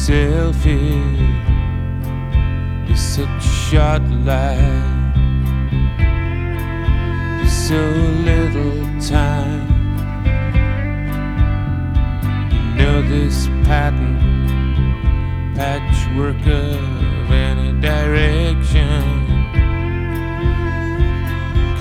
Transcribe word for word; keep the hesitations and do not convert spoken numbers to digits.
yourself here. It's such a short life, there's so little time. You know this pattern, patchworker